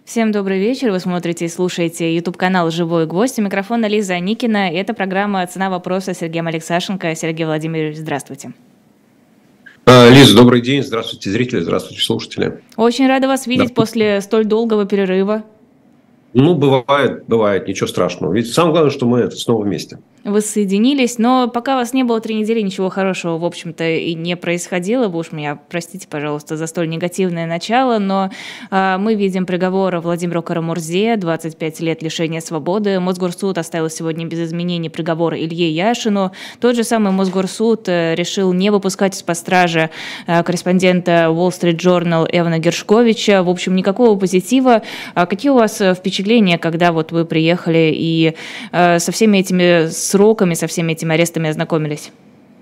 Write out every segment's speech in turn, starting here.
Всем добрый вечер. Вы смотрите и слушаете YouTube-канал «Живой гвоздь». У микрофона Лиза Никина. И это программа «Цена вопроса» с Сергеем Алексашенко. Сергей Владимирович, здравствуйте. Лиза, добрый день. Здравствуйте, зрители, здравствуйте, слушатели. Очень рада вас Да. видеть после столь долгого перерыва. Ну, бывает, ничего страшного. Ведь самое главное, что мы снова вместе. Воссоединились, но пока вас не было 3 недели, ничего хорошего, в общем-то, и не происходило. Вы уж меня простите, пожалуйста, за столь негативное начало, но мы видим приговор Владимиру Карамурзе, 25 лет лишения свободы. Мосгорсуд оставил сегодня без изменений приговор Илье Яшину. Тот же самый Мосгорсуд решил не выпускать из-под стражи корреспондента Wall Street Journal Эвана Гершковича. В общем, никакого позитива. Какие у вас впечатления, когда вот вы приехали и со всеми этими сроками, со всеми этими арестами ознакомились?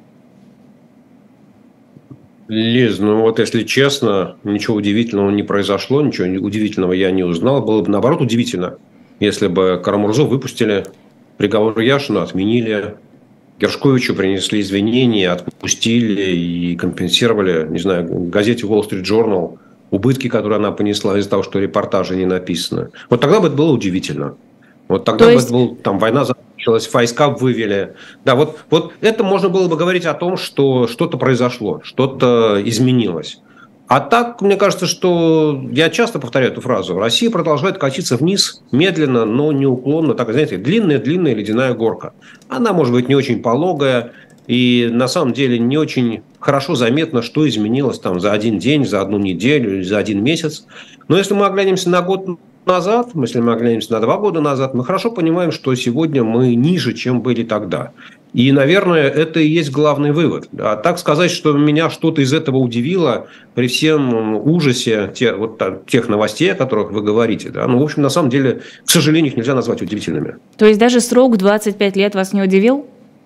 Лиз, ну вот если честно, ничего удивительного не произошло, ничего удивительного я не узнал. Было бы наоборот удивительно, если бы Карамурзу выпустили, приговор Яшину отменили, Гершковичу принесли извинения, отпустили и компенсировали, не знаю, газете Wall Street Journal убытки, которые она понесла из-за того, что репортажи не написаны. Вот тогда бы это было удивительно. Вот тогда бы это была там война закончилась, войска вывели. Да, вот это можно было бы говорить о том, что что-то произошло, что-то изменилось. А так, мне кажется, что я часто повторяю эту фразу. Россия продолжает катиться вниз медленно, но неуклонно. Так, знаете, длинная-длинная ледяная горка. Она может быть не очень пологая. И на самом деле не очень хорошо заметно, что изменилось там за один день, за одну неделю или за один месяц. Но если мы оглянемся на год назад, если мы оглянемся на 2 года назад, мы хорошо понимаем, что сегодня мы ниже, чем были тогда. И, наверное, это и есть главный вывод. А так сказать, что меня что-то из этого удивило при всем ужасе тех новостей, о которых вы говорите, да, ну, в общем, на самом деле, к сожалению, их нельзя назвать удивительными. То есть даже срок 25 лет вас не удивил?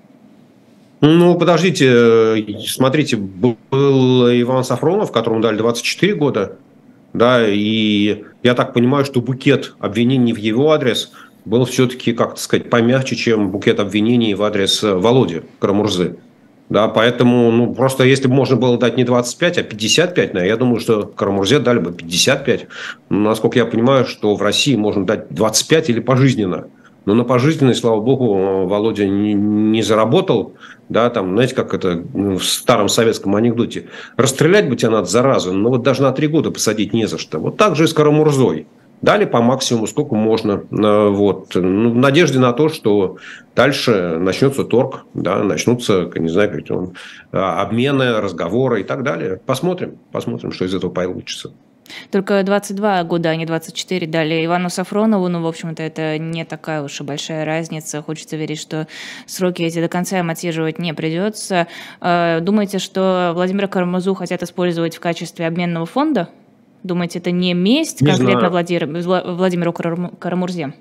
Ну, подождите, смотрите, был Иван Сафронов, которому дали 24 года, да, и я так понимаю, что букет обвинений в его адрес был все-таки, как сказать, помягче, чем букет обвинений в адрес Володи Карамурзы. Да, поэтому, ну, просто если бы можно было дать не 25, а 55, я думаю, что Карамурзе дали бы 55. Насколько я понимаю, что в России можно дать 25 или пожизненно. Но на пожизненный, слава богу, Володя не заработал. Да, там, знаете, как это в старом советском анекдоте. Расстрелять бы тебя надо, заразу, но вот даже на 3 года посадить не за что. Вот так же и с Карамурзой. Дали по максимуму, сколько можно. Вот. Ну, в надежде на то, что дальше начнется торг, да, начнутся, не знаю, обмены, разговоры и так далее. Посмотрим, что из этого получится. Только 22 года, а не 24 дали Ивану Сафронову. Ну, в общем-то, это не такая уж и большая разница. Хочется верить, что сроки эти до конца им отсиживать не придется. Думаете, что Владимира Карамурзу хотят использовать в качестве обменного фонда? Думаете, это не месть конкретно Владимиру Карамурзе?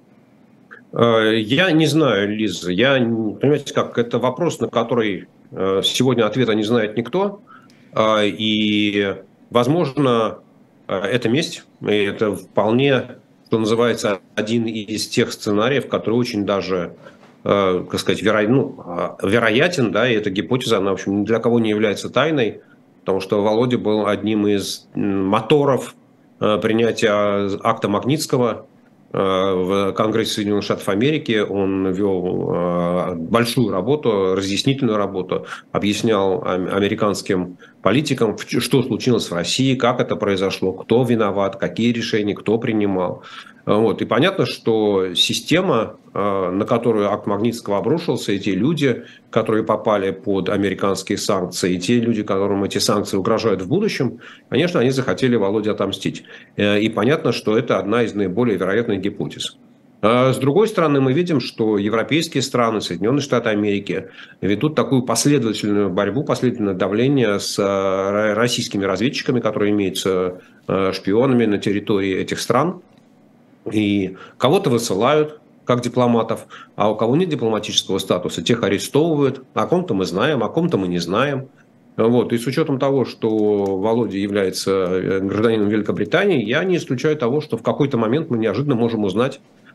Я не знаю, Лиза. Понимаете, как это вопрос, на который сегодня ответа не знает никто. И, возможно, это месть. И это вполне, что называется, один из тех сценариев, который очень даже, как сказать, вероятен. Да, и эта гипотеза, она, в общем, ни для кого не является тайной. Потому что Володя был одним из моторов принятия акта Магнитского в Конгрессе Соединенных Штатов Америки. Он вел большую работу, разъяснительную работу, объяснял американским политикам, что случилось в России, как это произошло, кто виноват, какие решения, кто принимал. Вот. И понятно, что система, на которую акт Магнитского обрушился, и те люди, которые попали под американские санкции, и те люди, которым эти санкции угрожают в будущем, конечно, они захотели Володе отомстить. И понятно, что это одна из наиболее вероятных гипотез. С другой стороны, мы видим, что европейские страны, Соединенные Штаты Америки ведут такую последовательную борьбу, последовательное давление с российскими разведчиками, которые имеются шпионами на территории этих стран. И кого-то высылают, как дипломатов, а у кого нет дипломатического статуса, тех арестовывают. О ком-то мы знаем, о ком-то мы не знаем. Вот. И с учетом того, что Володя является гражданином Великобритании, я не исключаю того, что в какой-то момент мы неожиданно можем узнать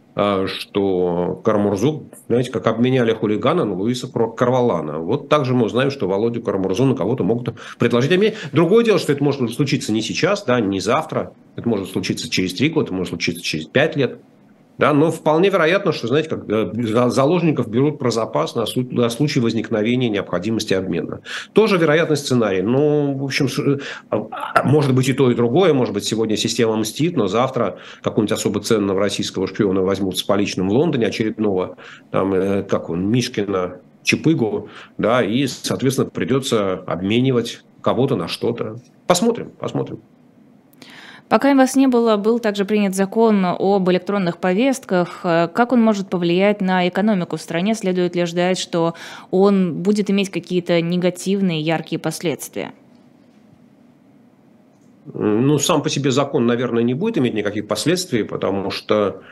что Карамурзу, знаете, как обменяли хулигана на Луиса Карвалана. Вот так же мы узнаем, что Володю Карамурзу на кого-то могут предложить обменять. Другое дело, что это может случиться не сейчас, да, не завтра. Это может случиться через 3 года, это может случиться через 5 лет. Да, но вполне вероятно, что, знаете, как заложников берут про запас на случай возникновения необходимости обмена. Тоже вероятный сценарий. Ну, в общем, может быть и то, и другое. Может быть, сегодня система мстит, но завтра какого-нибудь особо ценного российского шпиона возьмут с поличным в Лондоне, очередного, там, как он, Мишкина, Чапыгу, да, и, соответственно, придется обменивать кого-то на что-то. Посмотрим, посмотрим. Пока вас не было, был также принят закон об электронных повестках. Как он может повлиять на экономику в стране? Следует ли ждать, что он будет иметь какие-то негативные, яркие последствия? Ну, сам по себе закон, наверное, не будет иметь никаких последствий, потому что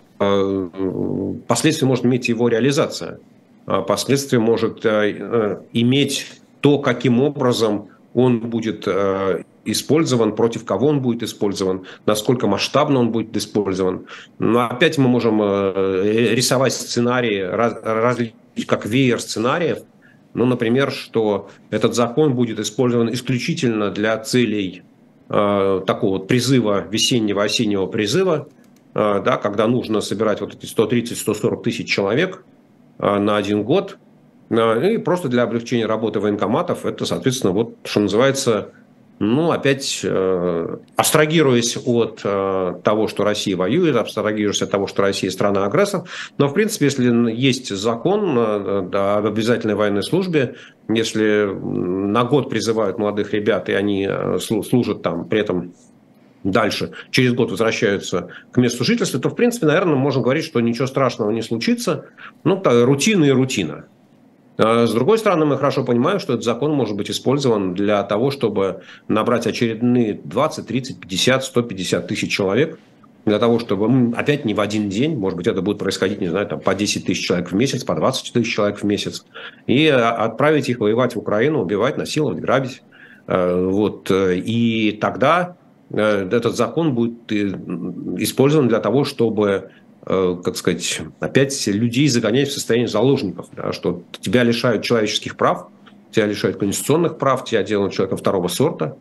последствия может иметь его реализация. Последствия может иметь то, каким образом он будет использован, против кого он будет использован, насколько масштабно он будет использован. Но опять мы можем рисовать сценарии, как веер сценариев. Ну, например, что этот закон будет использован исключительно для целей такого вот призыва, весеннего, осеннего призыва, да, когда нужно собирать вот эти 130-140 тысяч человек на 1 год, и просто для облегчения работы военкоматов, это, соответственно, вот, что называется, ну, опять абстрагируясь от того, что Россия воюет, абстрагируясь от того, что Россия страна-агрессор. Но, в принципе, если есть закон об обязательной военной службе, если на год призывают молодых ребят, и они служат там, при этом дальше, через год возвращаются к месту жительства, то, в принципе, наверное, можно говорить, что ничего страшного не случится. Ну, рутина и рутина. С другой стороны, мы хорошо понимаем, что этот закон может быть использован для того, чтобы набрать очередные 20, 30, 50, 150 тысяч человек, для того, чтобы опять не в один день, может быть, это будет происходить, не знаю, там, по 10 тысяч человек в месяц, по 20 тысяч человек в месяц, и отправить их воевать в Украину, убивать, насиловать, грабить. Вот. И тогда этот закон будет использован для того, чтобы, как сказать, опять людей загонять в состояние заложников, да, что тебя лишают человеческих прав, тебя лишают конституционных прав, тебя делают человеком второго сорта,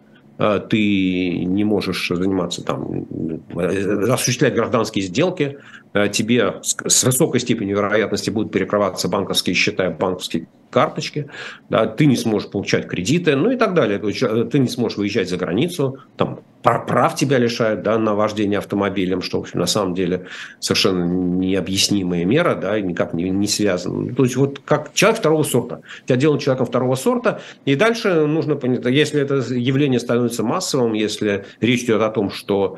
ты не можешь заниматься там, осуществлять гражданские сделки, тебе с высокой степенью вероятности будут перекрываться банковские счета, банковские карточки, да, ты не сможешь получать кредиты, ну и так далее. Ты не сможешь выезжать за границу, там, прав тебя лишают, да, на вождение автомобилем, что, в общем, на самом деле совершенно необъяснимая мера, да, и никак не связана. То есть вот как человек второго сорта. Тебя делают человеком второго сорта, и дальше нужно понять, если это явление становится массовым, если речь идет о том, что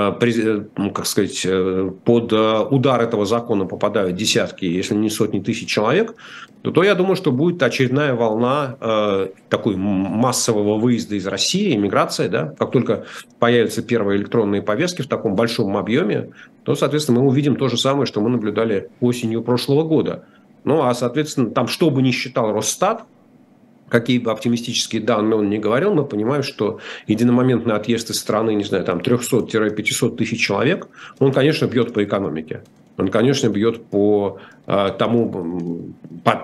как сказать, под удар этого закона попадают десятки, если не сотни тысяч человек, то я думаю, что будет очередная волна такой массового выезда из России, эмиграция, да, как только появятся первые электронные повестки в таком большом объеме, то, соответственно, мы увидим то же самое, что мы наблюдали осенью прошлого года. Ну, а, соответственно, там, что бы ни считал Росстат, какие бы оптимистические данные он ни говорил, мы понимаем, что единомоментный отъезд из страны, не знаю, там 300-500 тысяч человек, он, конечно, бьет по экономике. Он, конечно, бьет по тому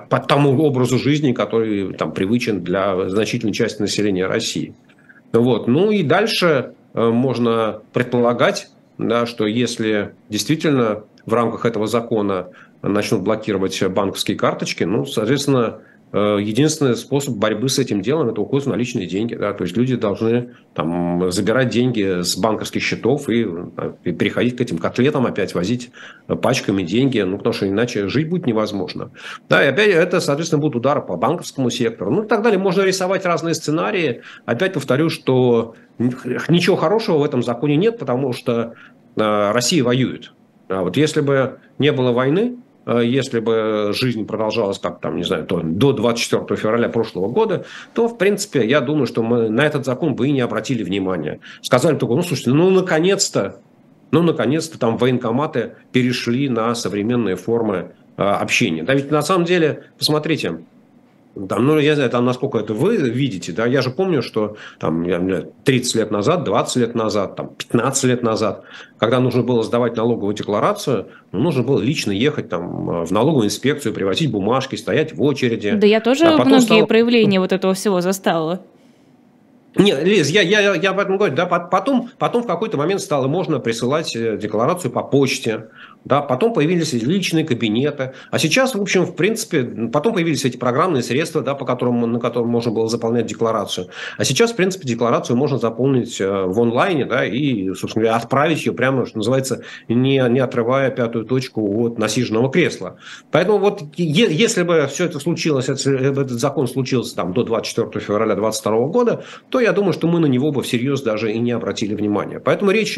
образу жизни, который там привычен для значительной части населения России. Вот. Ну и дальше можно предполагать, да, что если действительно в рамках этого закона начнут блокировать банковские карточки, ну, соответственно, единственный способ борьбы с этим делом – это уход в наличные деньги. Да? То есть люди должны там забирать деньги с банковских счетов и переходить к этим котлетам, опять возить пачками деньги, ну, потому что иначе жить будет невозможно. Да, и опять это, соответственно, будут удары по банковскому сектору. Ну и так далее. Можно рисовать разные сценарии. Опять повторю, что ничего хорошего в этом законе нет, потому что Россия воюет. А вот если бы не было войны, если бы жизнь продолжалась, как там, не знаю, до 24 февраля прошлого года, то, в принципе, я думаю, что мы на этот закон бы и не обратили внимания. Сказали только, ну, слушайте, наконец-то там военкоматы перешли на современные формы общения. Да ведь на самом деле, посмотрите, Там, ну, я знаю, там, насколько это вы видите, да, я же помню, что там 30 лет назад, 20 лет назад, там, 15 лет назад, когда нужно было сдавать налоговую декларацию, ну, нужно было лично ехать там в налоговую инспекцию, привозить бумажки, стоять в очереди. Да я А тоже потом многие стало... проявления вот этого всего застала. Нет, Лиз, я об этом говорю. Да, потом в какой-то момент стало можно присылать декларацию по почте. Да, потом появились личные кабинеты. А сейчас, в общем, в принципе, потом появились эти программные средства, да, на котором можно было заполнять декларацию. А сейчас, в принципе, декларацию можно заполнить в онлайне, да, и, собственно говоря, отправить ее прямо, что называется, не отрывая пятую точку от насиженного кресла. Поэтому вот если бы все это случилось, если бы этот закон случился там, до 24 февраля 2022 года, то я думаю, что мы на него бы всерьез даже и не обратили внимания. Поэтому речь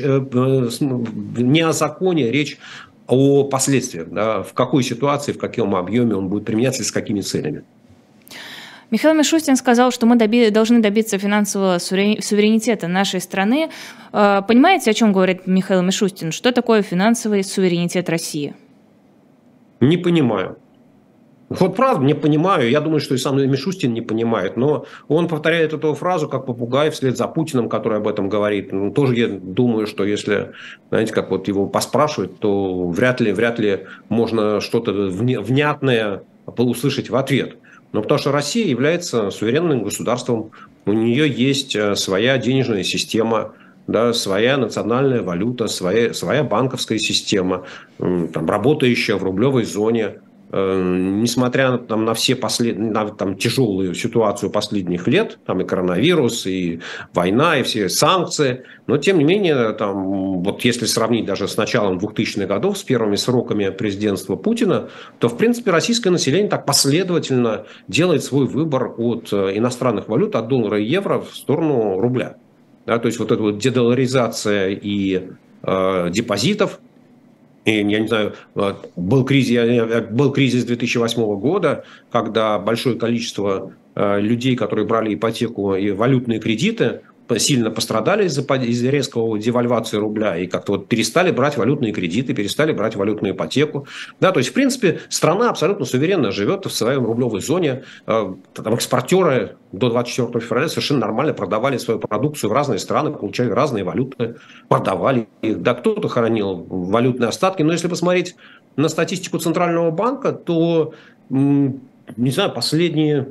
не о законе, речь о последствиях, да, в какой ситуации, в каком объеме он будет применяться и с какими целями. Михаил Мишустин сказал, что мы должны добиться финансового суверенитета нашей страны. Понимаете, о чем говорит Михаил Мишустин? Что такое финансовый суверенитет России? Не понимаю. Вот правда, не понимаю. Я думаю, что и сам Мишустин не понимает. Но он повторяет эту фразу как попугай вслед за Путиным, который об этом говорит. Ну, тоже я думаю, что если, знаете, как вот его поспрашивать, то вряд ли можно что-то внятное услышать в ответ. Но потому что Россия является суверенным государством. У нее есть своя денежная система, да, своя национальная валюта, своя банковская система, там, работающая в рублевой зоне. Несмотря там, на все тяжелую ситуацию последних лет, там и коронавирус, и война, и все санкции, но тем не менее, там, вот если сравнить даже с началом 2000-х годов, с первыми сроками президентства Путина, то, в принципе, российское население так последовательно делает свой выбор от иностранных валют, от доллара и евро в сторону рубля. Да, то есть вот эта вот дедоларизация и депозитов. И, я не знаю, был кризис 2008 года, когда большое количество людей, которые брали ипотеку и валютные кредиты, сильно пострадали из-за резкого девальвации рубля и как-то вот перестали брать валютные кредиты, перестали брать валютную ипотеку. Да, то есть, в принципе, страна абсолютно суверенно живет в своей рублевой зоне. Там экспортеры до 24 февраля совершенно нормально продавали свою продукцию в разные страны, получали разные валюты, продавали их. Да, кто-то хоронил валютные остатки. Но если посмотреть на статистику Центрального банка, то, не знаю, последние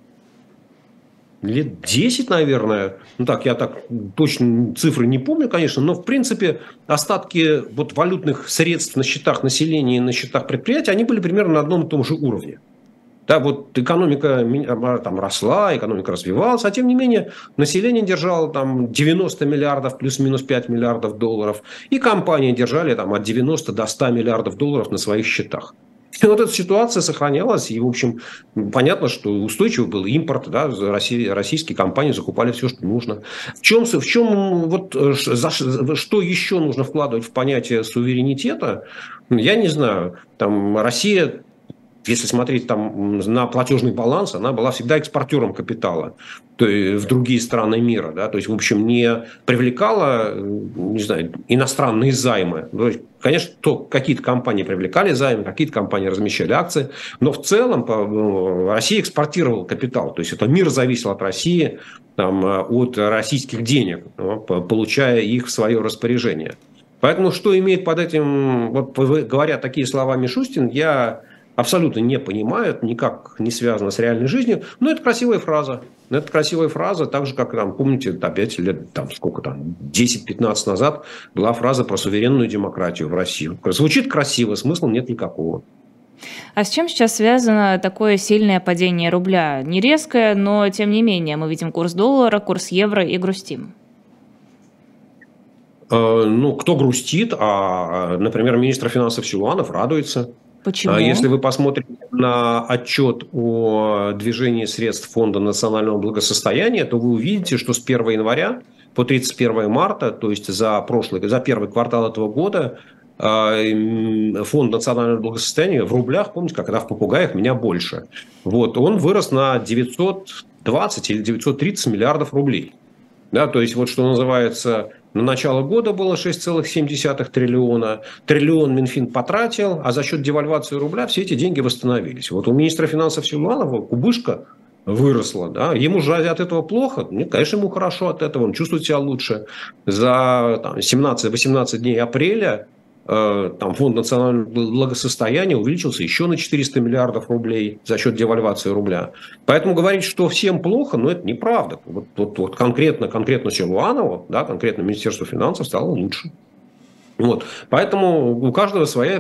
лет 10, наверное, ну так, я так точно цифры не помню, конечно, но в принципе остатки вот валютных средств на счетах населения и на счетах предприятий, они были примерно на одном и том же уровне. Да, вот экономика там росла, экономика развивалась, а тем не менее население держало там 90 миллиардов плюс-минус 5 миллиардов долларов, и компании держали там от 90 до 100 миллиардов долларов на своих счетах. И вот эта ситуация сохранялась, и, в общем, понятно, что устойчивый был импорт, да, российские компании закупали все, что нужно. В чем вот, что еще нужно вкладывать в понятие суверенитета, я не знаю. Там Россия, если смотреть там на платежный баланс, она была всегда экспортером капитала в другие страны мира. Да? То есть, в общем, не привлекала, не знаю, иностранные займы. То есть, конечно, какие-то компании привлекали займы, какие-то компании размещали акции, но в целом Россия экспортировала капитал. То есть, это мир зависел от России, там, от российских денег, получая их в свое распоряжение. Поэтому, что имеет под этим, вот говоря такие слова Мишустин, я абсолютно не понимают, никак не связано с реальной жизнью, но это красивая фраза. Это красивая фраза, так же, как, там, помните, опять лет, там, сколько там, 10-15 назад была фраза про суверенную демократию в России. Звучит красиво, смысла нет никакого. А с чем сейчас связано такое сильное падение рубля? Не резкое, но тем не менее мы видим курс доллара, курс евро и грустим. Ну, кто грустит, например, министр финансов Силуанов радуется. Почему? Если вы посмотрите на отчет о движении средств Фонда национального благосостояния, то вы увидите, что с 1 января по 31 марта, то есть за первый квартал этого года, Фонд национального благосостояния в рублях, помните, когда в попугаях меня больше, вот, он вырос на 920 или 930 миллиардов рублей. Да, то есть, вот что называется, на начало года было 6,7 триллиона. Триллион Минфин потратил, а за счет девальвации рубля все эти деньги восстановились. Вот у министра финансов Силуанова кубышка выросла, да, ему же от этого плохо, нет, конечно, ему хорошо от этого, он чувствует себя лучше. За 17-18 дней апреля там фонд национального благосостояния увеличился еще на 400 миллиардов рублей за счет девальвации рубля. Поэтому говорить, что всем плохо, ну, это неправда. Вот конкретно Силуанову, да, конкретно Министерству финансов стало лучше. Вот. Поэтому у каждого своя,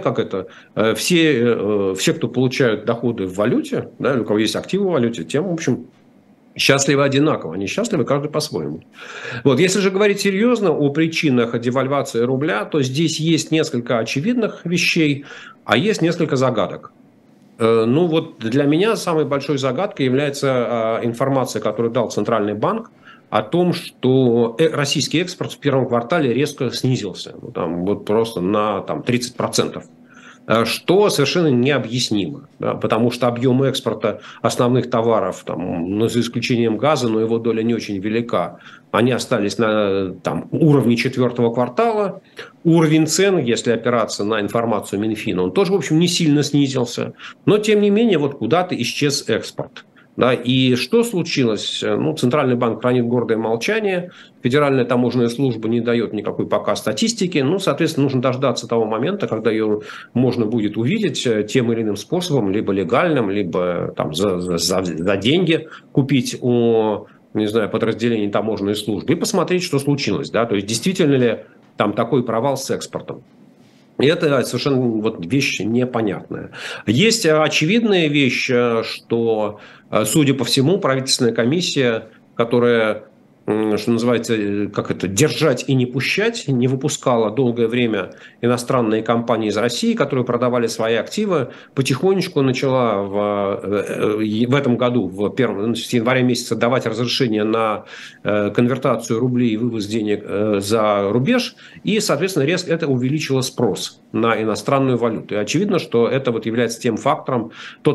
все, кто получают доходы в валюте, да, или у кого есть активы в валюте, тем, в общем, счастливы одинаково. Они счастливы каждый по-своему. Вот. Если же говорить серьезно о причинах девальвации рубля, то здесь есть несколько очевидных вещей, а есть несколько загадок. Ну вот для меня самой большой загадкой является информация, которую дал Центральный банк, о том, что российский экспорт в первом квартале резко снизился, вот просто на 30%. Что совершенно необъяснимо, да, потому что объем экспорта основных товаров, за исключением газа, но его доля не очень велика, они остались на уровне четвертого квартала. Уровень цен, если опираться на информацию Минфина, он тоже, в общем, не сильно снизился. Но, тем не менее, вот куда-то исчез экспорт. Да, и что случилось? Ну, Центральный банк хранит гордое молчание, Федеральная таможенная служба не дает никакой пока статистики, ну, соответственно, нужно дождаться того момента, когда ее можно будет увидеть тем или иным способом, либо легальным, либо за деньги купить у, не знаю, подразделений таможенной службы и посмотреть, что случилось, да, то есть действительно ли там такой провал с экспортом. И это совершенно вещь непонятная. Есть очевидная вещь, что, судя по всему, правительственная комиссия, которая, что называется, держать и не пущать, не выпускала долгое время иностранные компании из России, которые продавали свои активы, потихонечку начала в этом году, с января месяца, давать разрешение на конвертацию рублей и вывоз денег за рубеж, и, соответственно, резко это увеличило спрос на иностранную валюту. И очевидно, что это является тем фактором,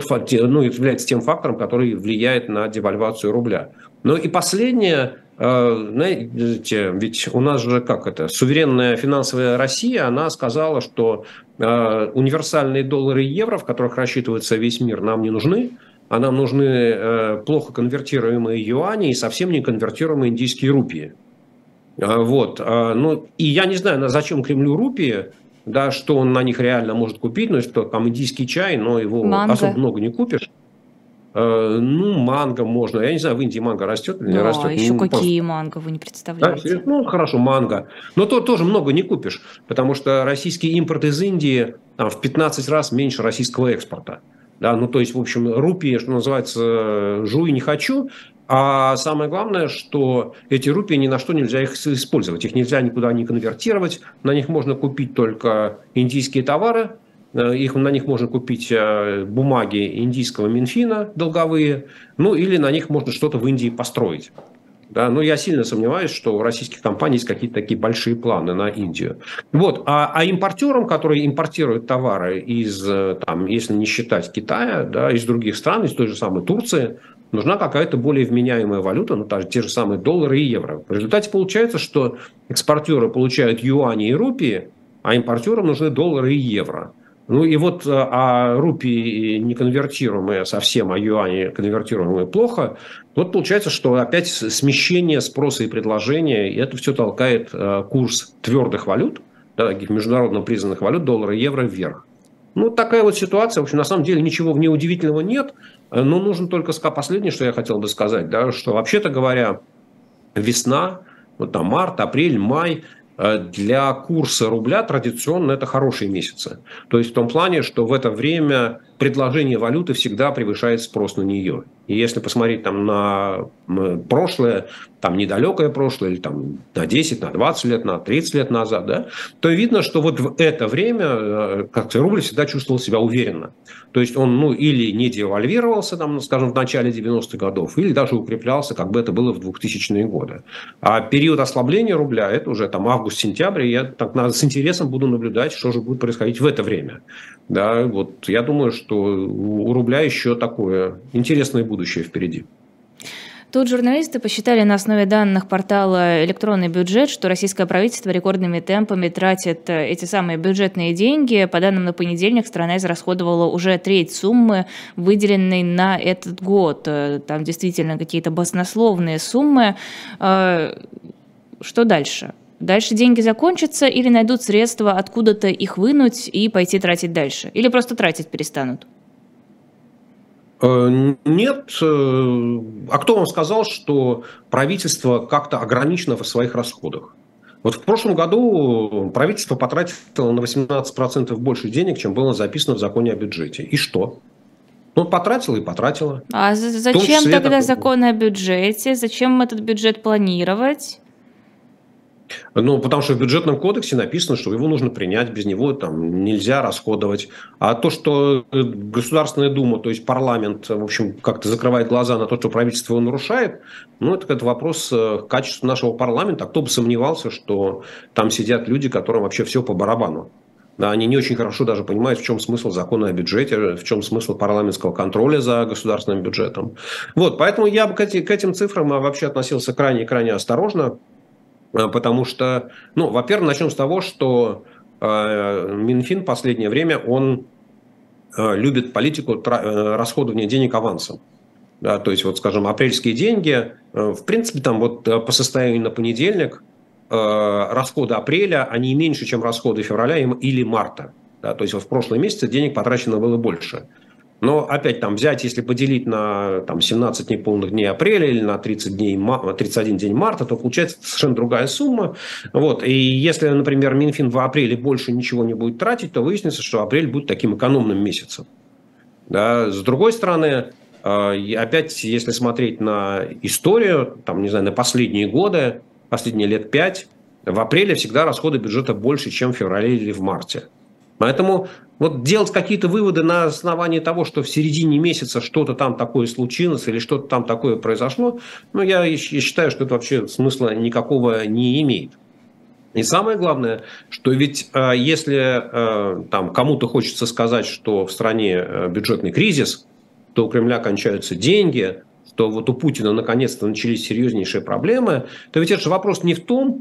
который влияет на девальвацию рубля. Ну и последнее, знаете, ведь у нас же суверенная финансовая Россия, она сказала, что универсальные доллары и евро, в которых рассчитывается весь мир, нам не нужны, а нам нужны плохо конвертируемые юани и совсем не конвертируемые индийские рупии. Вот. Ну, и я не знаю, зачем Кремлю рупии, да, что он на них реально может купить, ну, что там индийский чай, но его особо много не купишь. Ну, манго можно. Я не знаю, в Индии манго растет или не растет. А еще какие манго, вы не представляете. Да, ну, хорошо, манго. Но то тоже много не купишь, потому что российский импорт из Индии в 15 раз меньше российского экспорта. Да, ну, то есть, в общем, рупии, что называется, жуй не хочу. А самое главное, что эти рупии ни на что нельзя их использовать. Их нельзя никуда не конвертировать. На них можно купить только индийские товары. На них можно купить бумаги индийского Минфина долговые, ну или на них можно что-то в Индии построить. Да, но я сильно сомневаюсь, что у российских компаний есть какие-то такие большие планы на Индию. Вот. А импортерам, которые импортируют товары из, если не считать Китая, да, из других стран, из той же самой Турции, нужна какая-то более вменяемая валюта, те же самые доллары и евро. В результате получается, что экспортеры получают юани и рупии, а импортерам нужны доллары и евро. Ну и вот рупии не конвертируемые совсем, а юани конвертируемые плохо. Вот получается, что опять смещение спроса и предложения, и это все толкает курс твердых валют, да, международно признанных валют, доллара и евро вверх. Ну, такая вот ситуация. В общем, на самом деле ничего в ней удивительного нет. Но нужно только сказать последнее, что я хотел бы сказать, да, что вообще-то говоря, весна, март, апрель, май, для курса рубля традиционно это хорошие месяцы. То есть в том плане, что в это время предложение валюты всегда превышает спрос на нее. И если посмотреть на прошлое, недалекое прошлое, или на 10, на 20 лет, на 30 лет назад, да, то видно, что вот в это время как-то рубль всегда чувствовал себя уверенно. То есть он или не девальвировался, скажем, в начале 90-х годов, или даже укреплялся, как бы это было в 2000-е годы. А период ослабления рубля, это уже август-сентябрь, и я с интересом буду наблюдать, что же будет происходить в это время. Да, вот я думаю, что у рубля еще такое интересное будущее впереди. Тут журналисты посчитали на основе данных портала «Электронный бюджет», что российское правительство рекордными темпами тратит эти самые бюджетные деньги. По данным на понедельник, страна израсходовала уже треть суммы, выделенной на этот год. Там действительно какие-то баснословные суммы. Что дальше? Дальше деньги закончатся или найдут средства откуда-то их вынуть и пойти тратить дальше? Или просто тратить перестанут? Нет. А кто вам сказал, что правительство как-то ограничено в своих расходах? Вот в прошлом году правительство потратило на 18% больше денег, чем было записано в законе о бюджете. И что? Ну, потратило и потратило. А зачем тогда закон о бюджете? Зачем этот бюджет планировать? Ну, потому что в бюджетном кодексе написано, что его нужно принять, без него там нельзя расходовать. А то, что Государственная Дума, то есть парламент, в общем, как-то закрывает глаза на то, что правительство его нарушает, ну, это вопрос качества нашего парламента. А кто бы сомневался, что там сидят люди, которым вообще все по барабану. Да, они не очень хорошо даже понимают, в чем смысл закона о бюджете, в чем смысл парламентского контроля за государственным бюджетом. Вот, поэтому я бы к этим цифрам вообще относился крайне осторожно. Потому что, ну, во-первых, начнем с того, что Минфин в последнее время, он любит политику расходования денег авансом. Да, то есть, вот, скажем, апрельские деньги, в принципе, там вот по состоянию на понедельник расходы апреля, они меньше, чем расходы февраля или марта. Да, то есть, вот в прошлом месяце денег потрачено было больше. Но опять там взять, если поделить на там, 17 неполных дней апреля или на 31 день марта, то получается совершенно другая сумма. Вот. И если, например, Минфин в апреле больше ничего не будет тратить, то выяснится, что апрель будет таким экономным месяцем. Да. С другой стороны, опять, если смотреть на историю, там, не знаю, на последние годы, последние лет 5, в апреле всегда расходы бюджета больше, чем в феврале или в марте. Поэтому вот делать какие-то выводы на основании того, что в середине месяца что-то там такое случилось или что-то там такое произошло, ну, я считаю, что это вообще смысла никакого не имеет. И самое главное, что ведь если там кому-то хочется сказать, что в стране бюджетный кризис, то у Кремля кончаются деньги, что вот у Путина наконец-то начались серьезнейшие проблемы, то ведь это же вопрос не в том,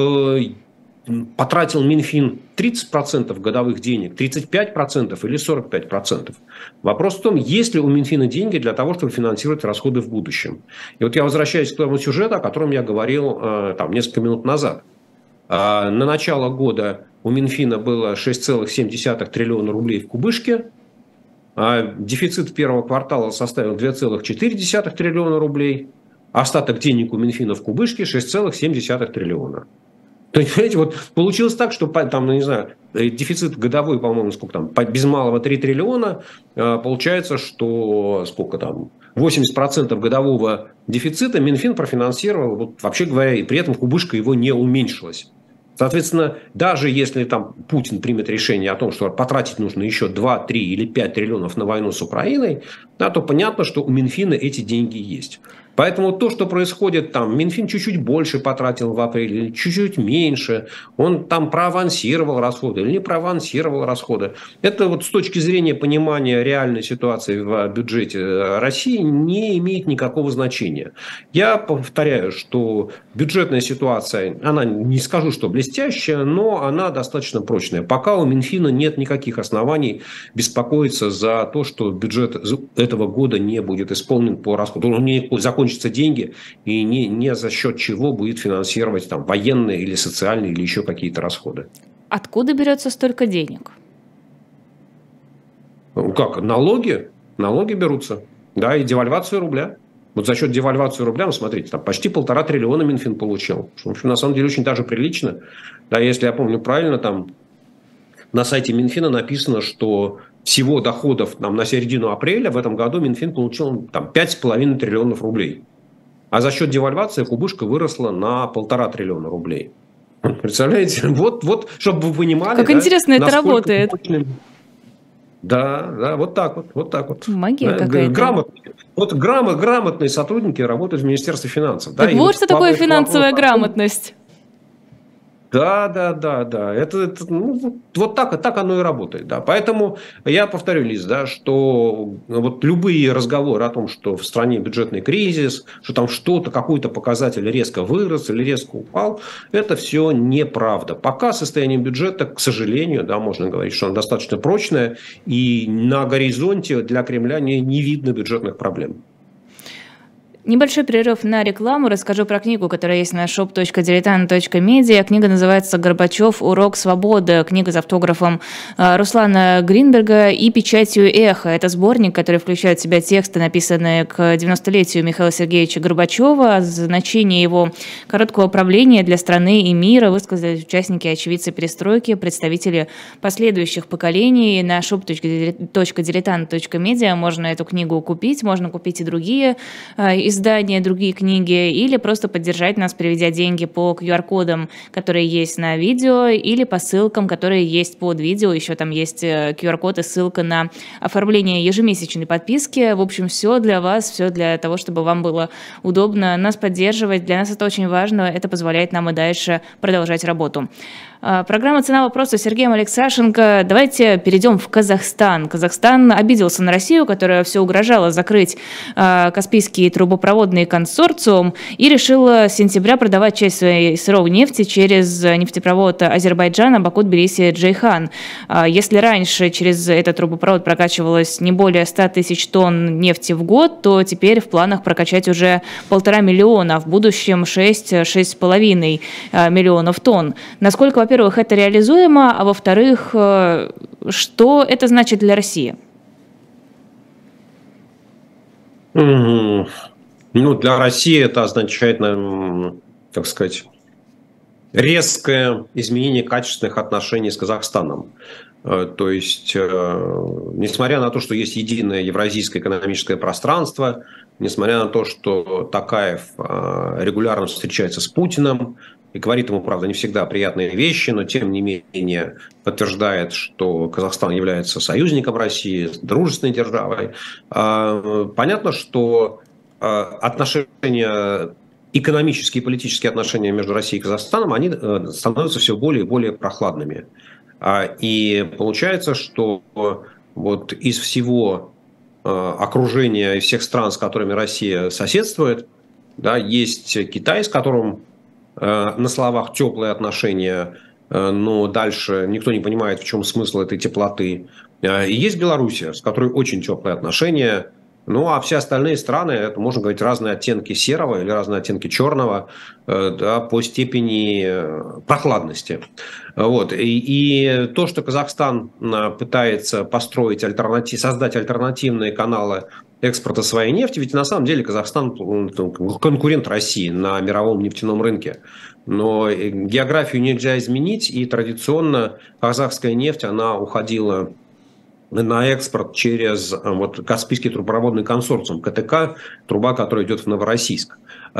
потратил Минфин 30% годовых денег, 35% или 45%. Вопрос в том, есть ли у Минфина деньги для того, чтобы финансировать расходы в будущем. И вот я возвращаюсь к тому сюжету, о котором я говорил там, несколько минут назад. На начало года у Минфина было 6,7 триллиона рублей в кубышке, а дефицит первого квартала составил 2,4 триллиона рублей, а остаток денег у Минфина в кубышке 6,7 триллиона. То есть, понимаете, вот получилось так, что там, ну, не знаю, дефицит годовой, по-моему, сколько там, без малого 3 триллиона, получается, что сколько там, 80% годового дефицита Минфин профинансировал, вот, вообще говоря, и при этом кубышка его не уменьшилась. Соответственно, даже если там Путин примет решение о том, что потратить нужно еще 2, 3 или 5 триллионов на войну с Украиной, да, то понятно, что у Минфина эти деньги есть. Поэтому то, что происходит там, Минфин чуть-чуть больше потратил в апреле, или чуть-чуть меньше, он там проавансировал расходы или не проавансировал расходы. Это вот с точки зрения понимания реальной ситуации в бюджете России не имеет никакого значения. Я повторяю, что бюджетная ситуация, она не скажу, что блестящая, но она достаточно прочная. Пока у Минфина нет никаких оснований беспокоиться за то, что бюджет этого года не будет исполнен по расходу. Он не закончится деньги, и не за счет чего будет финансировать там, военные или социальные или еще какие-то расходы. Откуда берется столько денег? Как? Налоги? Налоги берутся. Да, и девальвация рубля. Вот за счет девальвации рубля, ну, смотрите, там почти 1,5 триллиона Минфин получил. В общем, на самом деле, очень даже прилично. Да, если я помню правильно, там на сайте Минфина написано, что всего доходов там, на середину апреля в этом году Минфин получил там, 5,5 триллионов рублей. А за счет девальвации кубышка выросла на 1,5 триллиона рублей. Представляете? Вот, чтобы вы понимали. Как интересно это работает. Да, вот так вот. Магия какая-то. Грамотные сотрудники работают в Министерстве финансов. Так да, вот что такое финансовая грамотность. Да, да, да, да. Ну, вот так оно и работает. Да. Поэтому я повторю, Лиз, да, что вот любые разговоры о том, что в стране бюджетный кризис, что там что-то, какой-то показатель резко вырос или резко упал, это все неправда. Пока состояние бюджета, к сожалению, да, можно говорить, что оно достаточно прочное, и на горизонте для Кремля не видно бюджетных проблем. Небольшой перерыв на рекламу. Расскажу про книгу, которая есть на shop.diletant.media. Книга называется «Горбачев. Урок свободы». Книга с автографом Руслана Гринберга и печатью «Эхо». Это сборник, который включает в себя тексты, написанные к 90-летию Михаила Сергеевича Горбачева. О значении его короткого правления для страны и мира высказались участники и очевидцы перестройки, представители последующих поколений. На shop.diletant.media можно эту книгу купить. Можно купить и другие издания, другие книги, или просто поддержать нас, переведя деньги по QR-кодам, которые есть на видео, или по ссылкам, которые есть под видео. Еще там есть QR-код и ссылка на оформление ежемесячной подписки. В общем, все для вас, все для того, чтобы вам было удобно нас поддерживать. Для нас это очень важно, это позволяет нам и дальше продолжать работу. Программа «Цена вопроса» с Сергеем Алексашенко. Давайте перейдем в Казахстан. Казахстан обиделся на Россию, которая все угрожала закрыть Каспийский трубопроводный консорциум, и решила с сентября продавать часть своей сырой нефти через нефтепровод Азербайджана Баку-Тбилиси-Джейхан. Если раньше через этот трубопровод прокачивалось не более 100 тысяч тонн нефти в год, то теперь в планах прокачать уже 1,5 миллиона, а в будущем 6-6,5 миллионов тонн. Насколько, во-первых, это реализуемо, а во-вторых, что это значит для России? Ну, для России это означает, так сказать, резкое изменение качественных отношений с Казахстаном. То есть, несмотря на то, что есть единое евразийское экономическое пространство, несмотря на то, что Токаев регулярно встречается с Путиным и говорит ему, правда, не всегда приятные вещи, но тем не менее подтверждает, что Казахстан является союзником России, дружественной державой, понятно, что отношения, экономические и политические отношения между Россией и Казахстаном, они становятся все более и более прохладными. И получается, что вот из всего окружения и всех стран, с которыми Россия соседствует, да, есть Китай, с которым на словах теплые отношения, но дальше никто не понимает, в чем смысл этой теплоты. И есть Белоруссия, с которой очень теплые отношения. Ну, а все остальные страны, это, можно говорить, разные оттенки серого или разные оттенки черного, да, по степени прохладности. Вот. И то, что Казахстан пытается построить создать альтернативные каналы экспорта своей нефти, ведь на самом деле Казахстан конкурент России на мировом нефтяном рынке. Но географию нельзя изменить, и традиционно казахская нефть, она уходила на экспорт через Каспийский трубопроводный консорциум, КТК, труба, которая идет в Новороссийск.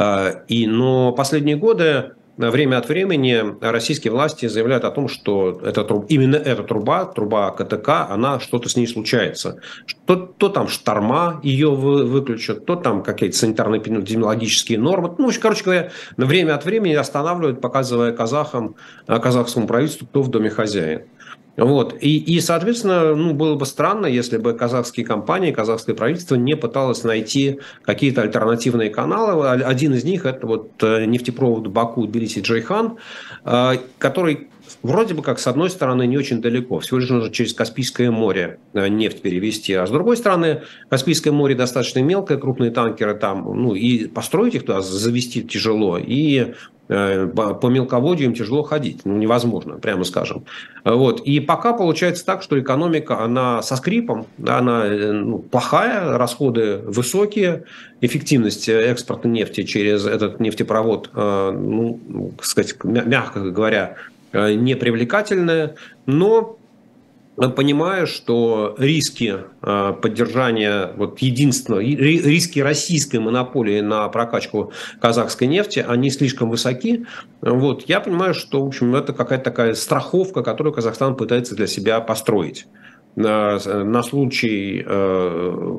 Но последние годы, время от времени, российские власти заявляют о том, что именно эта труба КТК, она что-то с ней случается. То там шторма ее выключат, то там какие-то санитарно-эпидемиологические нормы. Ну, короче говоря, время от времени останавливают, показывая казахскому правительству, кто в доме хозяин. Вот. И, соответственно, было бы странно, если бы казахские компании, казахское правительство не пыталось найти какие-то альтернативные каналы. Один из них – это нефтепровод Баку-Тбилиси-Джейхан, который вроде бы как с одной стороны не очень далеко, всего лишь нужно через Каспийское море нефть перевести, а с другой стороны Каспийское море достаточно мелкое, крупные танкеры там, и построить их туда завести тяжело, и по мелководью им тяжело ходить, невозможно, прямо скажем. Вот. И пока получается так, что экономика, она со скрипом, она плохая, расходы высокие, эффективность экспорта нефти через этот нефтепровод, сказать, мягко говоря, непривлекательная, но понимаю, что риски поддержания риски российской монополии на прокачку казахской нефти, они слишком высоки. Вот, я понимаю, что, в общем, это какая-то такая страховка, которую Казахстан пытается для себя построить на случай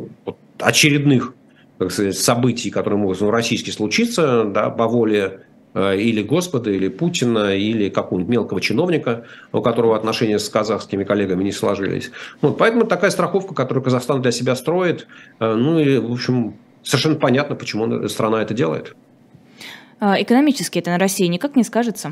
очередных, так сказать, событий, которые могут российски случиться, да, по воле или Господа, или Путина, или какого-нибудь мелкого чиновника, у которого отношения с казахскими коллегами не сложились. Вот, поэтому такая страховка, которую Казахстан для себя строит, ну и, в общем, совершенно понятно, почему страна это делает. Экономически это на России никак не скажется?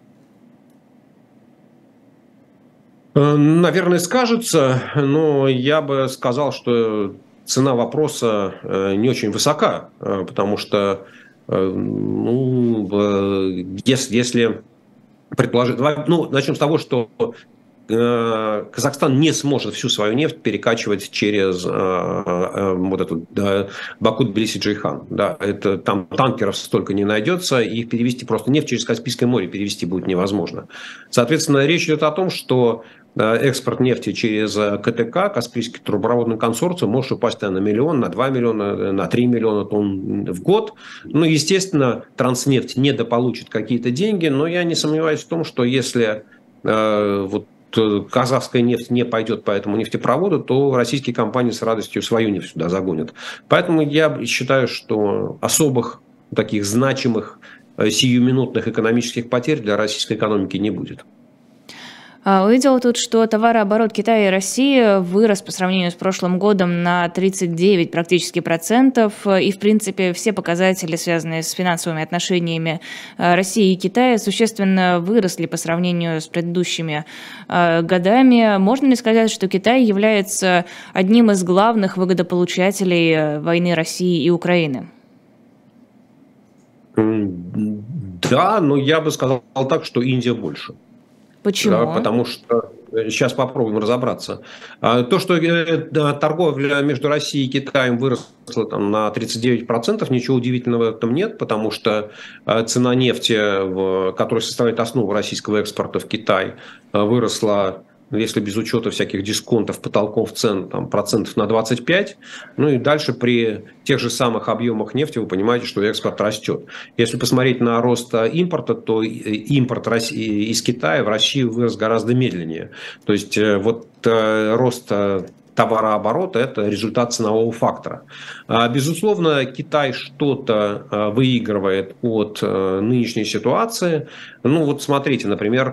Наверное, скажется, но я бы сказал, что цена вопроса не очень высока, потому что, ну, если предположить, ну, начнем с того, что Казахстан не сможет всю свою нефть перекачивать через вот эту Баку-Тбилиси-Джейхан. Да, это, там танкеров столько не найдется, и их перевести просто нефть через Каспийское море перевести будет невозможно. Соответственно, речь идет о том, что экспорт нефти через КТК, Каспийский трубопроводный консорциум, может упасть на миллион, на 2 миллиона, на 3 миллиона тонн в год. Ну, естественно, Транснефть недополучит какие-то деньги, но я не сомневаюсь в том, что если вот казахская нефть не пойдет по этому нефтепроводу, то российские компании с радостью свою нефть сюда загонят. Поэтому я считаю, что особых таких значимых сиюминутных экономических потерь для российской экономики не будет. Увидела тут, что товарооборот Китая и России вырос по сравнению с прошлым годом на 39 практически процентов. И, в принципе, все показатели, связанные с финансовыми отношениями России и Китая, существенно выросли по сравнению с предыдущими годами. Можно ли сказать, что Китай является одним из главных выгодополучателей войны России и Украины? Да, но я бы сказал так, что Индия больше. Почему? Да, потому что сейчас попробуем разобраться. То, что торговля между Россией и Китаем выросла там на 39%, ничего удивительного в этом нет, потому что цена нефти, которая составляет основу российского экспорта в Китай, выросла, если без учета всяких дисконтов, потолков цен, там, процентов на 25. Ну и дальше при тех же самых объемах нефти вы понимаете, что экспорт растет. Если посмотреть на рост импорта, то импорт из Китая в Россию вырос гораздо медленнее. То есть вот рост товарооборота – это результат ценового фактора. Безусловно, Китай что-то выигрывает от нынешней ситуации. Ну вот смотрите, например,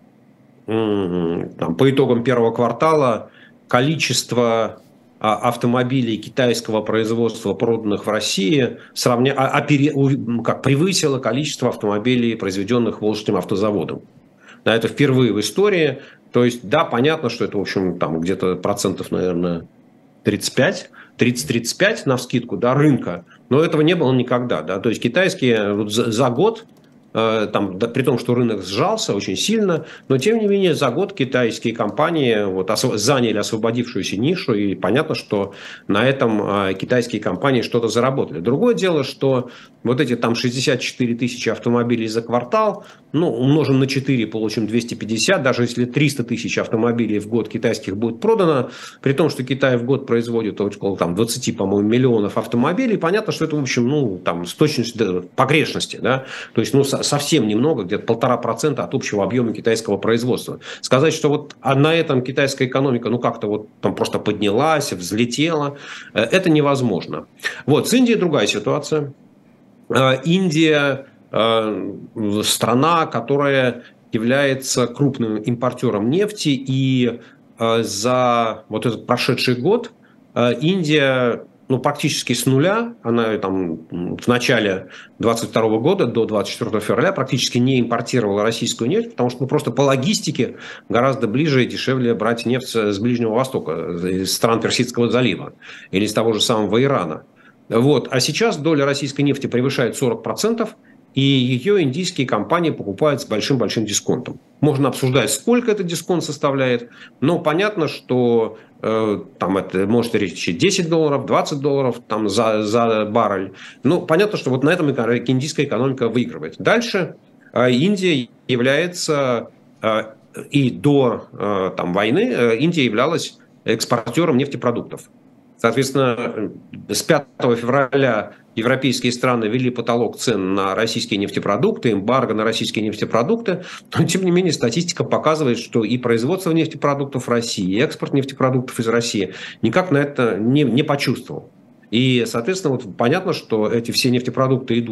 там, по итогам первого квартала количество автомобилей китайского производства, проданных в России, превысило количество автомобилей, произведенных Волжским автозаводом. Да, это впервые в истории. То есть, да, понятно, что это, в общем, там где-то процентов, наверное, 30-35 навскидку, да, рынка. Но этого не было никогда. Да. То есть, китайские вот за год, там, да, при том, что рынок сжался очень сильно, но тем не менее за год китайские компании вот, заняли освободившуюся нишу, и понятно, что на этом китайские компании что-то заработали. Другое дело, что вот эти там 64 тысячи автомобилей за квартал, ну, умножим на 4, получим 250, даже если 300 тысяч автомобилей в год китайских будет продано, при том, что Китай в год производит около там, 20, по-моему, миллионов автомобилей, понятно, что это, в общем, ну, там, с точностью погрешности, да, то есть, ну, совсем немного, где-то 1,5% от общего объема китайского производства. Сказать, что вот на этом китайская экономика, ну, как-то вот там просто поднялась, взлетела, это невозможно. Вот, с Индией другая ситуация. Индия страна, которая является крупным импортером нефти, и за вот этот прошедший год Индия, ну, практически с нуля, она там в начале 2022 года до 24 февраля практически не импортировала российскую нефть, потому что, ну, просто по логистике гораздо ближе и дешевле брать нефть с Ближнего Востока, из стран Персидского залива или из того же самого Ирана. Вот. А сейчас доля российской нефти превышает 40%, и ее индийские компании покупают с большим-большим дисконтом. Можно обсуждать, сколько этот дисконт составляет, но понятно, что там это может речь $10, $20 там, за баррель. Ну, понятно, что вот на этом индийская экономика выигрывает. Дальше Индия является, и до там, войны, Индия являлась экспортером нефтепродуктов. Соответственно, с 5 февраля европейские страны ввели потолок цен на российские нефтепродукты, эмбарго на российские нефтепродукты. Но, тем не менее, статистика показывает, что и производство нефтепродуктов в России, и экспорт нефтепродуктов из России никак на это не почувствовал. И, соответственно, вот понятно, что эти все нефтепродукты идут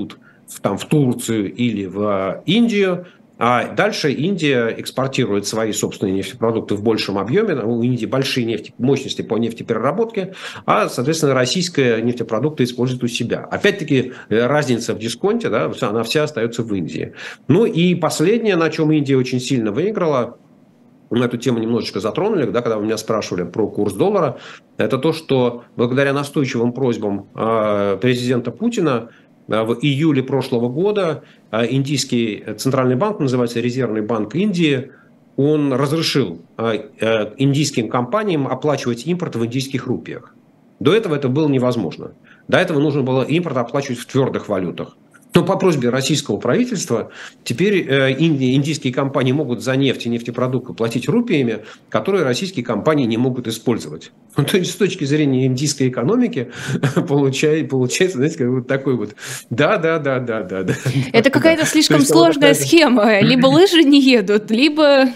в Турцию или в Индию, а дальше Индия экспортирует свои собственные нефтепродукты в большем объеме. У Индии большие мощности по нефтепереработке, а, соответственно, российские нефтепродукты используют у себя. Опять-таки, разница в дисконте, да, она вся остается в Индии. Ну и последнее, на чем Индия очень сильно выиграла, мы эту тему немножечко затронули, да, когда вы меня спрашивали про курс доллара, это то, что благодаря настойчивым просьбам президента Путина в июле прошлого года индийский центральный банк, называется Резервный банк Индии, он разрешил индийским компаниям оплачивать импорт в индийских рупиях. До этого это было невозможно. До этого нужно было импорт оплачивать в твердых валютах. Но по просьбе российского правительства теперь индийские компании могут за нефть и нефтепродукты платить рупиями, которые российские компании не могут использовать. Ну, то есть с точки зрения индийской экономики получается, знаете, как вот такой вот да. Это какая-то слишком сложная схема. Либо лыжи не едут, либо...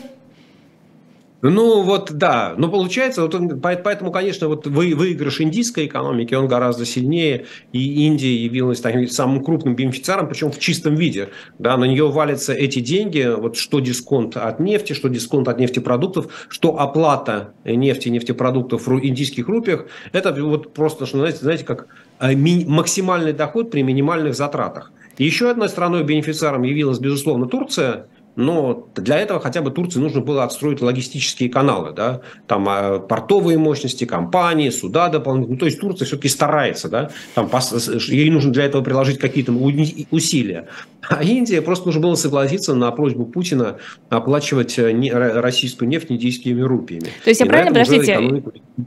Ну вот да, но получается, поэтому, конечно, вот выигрыш индийской экономики, он гораздо сильнее, и Индия явилась самым крупным бенефициаром, причем в чистом виде, да, на нее валятся эти деньги, вот что дисконт от нефти, что дисконт от нефтепродуктов, что оплата нефти и нефтепродуктов в индийских рупиях, это вот просто, знаете, как максимальный доход при минимальных затратах. И еще одной страной-бенефициаром явилась, безусловно, Турция. Но для этого хотя бы Турции нужно было отстроить логистические каналы, да? Там портовые мощности, компании, суда дополнительные. Ну, то есть Турция все-таки старается, да? Там, ей нужно для этого приложить какие-то усилия. А Индия просто нужно было согласиться на просьбу Путина оплачивать российскую нефть индийскими рупиями. То есть я правильно, подождите,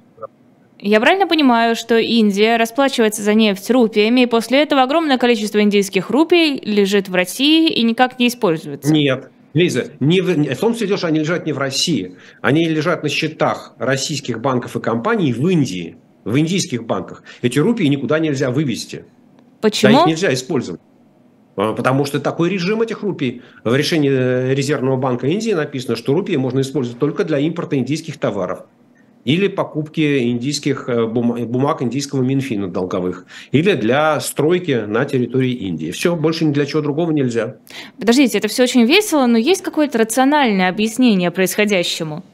я правильно понимаю, что Индия расплачивается за нефть рупиями, и после этого огромное количество индийских рупий лежит в России и никак не используется? Нет. Лиза, в том числе, что они лежат не в России. Они лежат на счетах российских банков и компаний в Индии, в индийских банках. Эти рупии никуда нельзя вывести. Почему? Да, их нельзя использовать. Потому что такой режим этих рупий. В решении Резервного банка Индии написано, что рупии можно использовать только для импорта индийских товаров. Или покупки индийских бумаг индийского Минфина долговых. Или для стройки на территории Индии. Все, больше ни для чего другого нельзя. Подождите, это все очень весело, но есть какое-то рациональное объяснение происходящему?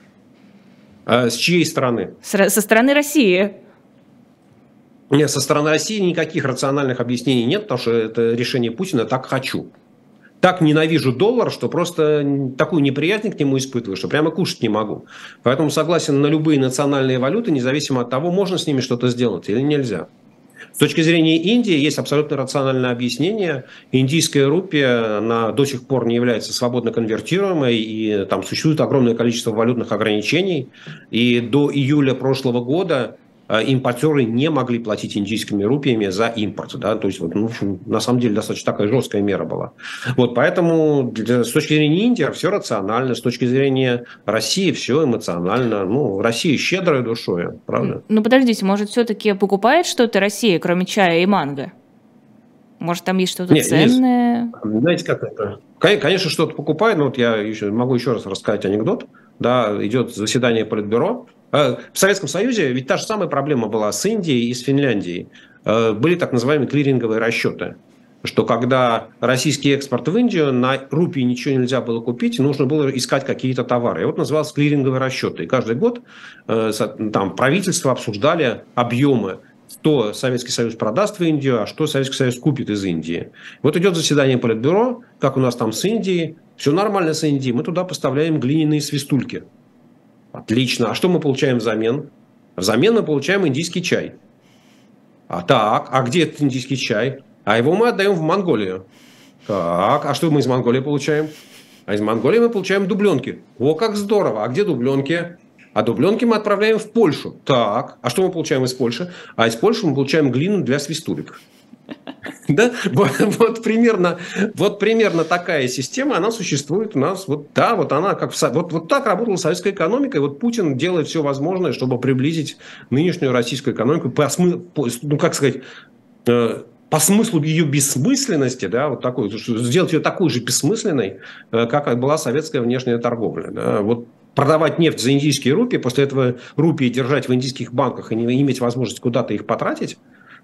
С чьей стороны? Со стороны России. Нет, со стороны России никаких рациональных объяснений нет, потому что это решение Путина «так хочу». Так ненавижу доллар, что просто такую неприязнь к нему испытываю, что прямо кушать не могу. Поэтому согласен на любые национальные валюты, независимо от того, можно с ними что-то сделать или нельзя. С точки зрения Индии есть абсолютно рациональное объяснение. Индийская рупия до сих пор не является свободно конвертируемой, и там существует огромное количество валютных ограничений. И до июля прошлого года импортеры не могли платить индийскими рупиями за импорт. Да? То есть, вот, ну, в общем, на самом деле, достаточно такая жесткая мера была. Вот, поэтому с точки зрения Индии все рационально, с точки зрения России все эмоционально. Ну, Россия щедрая душой, правда? Ну, подождите, может, все-таки покупает что-то Россия, кроме чая и манго? Может, там есть что-то ценное? Знаете, как это? Конечно, что-то покупает, но вот я могу еще раз рассказать анекдот. Да, идет заседание Политбюро. В Советском Союзе ведь та же самая проблема была с Индией и с Финляндией. Были так называемые клиринговые расчеты, что когда российский экспорт в Индию, на рупии ничего нельзя было купить, нужно было искать какие-то товары. И вот назывался клиринговые расчеты. И каждый год там правительства обсуждали объемы, что Советский Союз продаст в Индию, а что Советский Союз купит из Индии. Вот идет заседание Политбюро, как у нас там с Индией. Все нормально с Индией, мы туда поставляем глиняные свистульки. Отлично. А что мы получаем взамен? Взамен мы получаем индийский чай. А где этот индийский чай? А его мы отдаем в Монголию. Так, а что мы из Монголии получаем? А из Монголии мы получаем дубленки. О, как здорово. А где дубленки? А дубленки мы отправляем в Польшу. Так, а что мы получаем из Польши? А из Польши мы получаем глину для свистулек. Да? Вот примерно такая система, она существует у нас. Вот она вот так работала советская экономика, и вот Путин делает все возможное, чтобы приблизить нынешнюю российскую экономику по смыслу ее бессмысленности, да, вот такой, сделать ее такой же бессмысленной, как была советская внешняя торговля. Да. Вот продавать нефть за индийские рупии, после этого рупии держать в индийских банках и не иметь возможности куда-то их потратить,